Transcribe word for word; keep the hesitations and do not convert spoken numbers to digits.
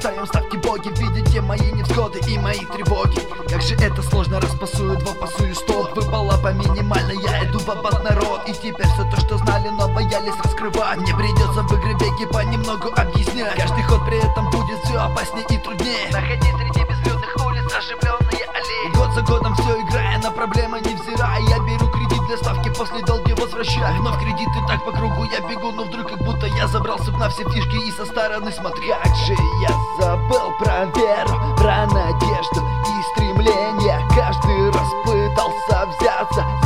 ставим ставки боги, видите мои невзгоды и мои тревоги. Как же это сложно, раз пасую два, пасую сто. Выпало по минимально, я иду в обат народ. И теперь все то, что знали, но боялись раскрывать, мне придется в игре беги понемногу объяснять. Каждый ход при этом будет все опаснее и труднее. Находить среди безлюдных улиц оживленные аллеи. Год за годом все играя, на проблемы невзирая. Я беру кредит для ставки, после долги возвращаю. Вновь кредиты так по кругу я бегу, но вдруг как будто я забрался на все фишки и со стороны смотрю. Как же я забыл про веру, про надежду и стремление. Каждый раз пытался взяться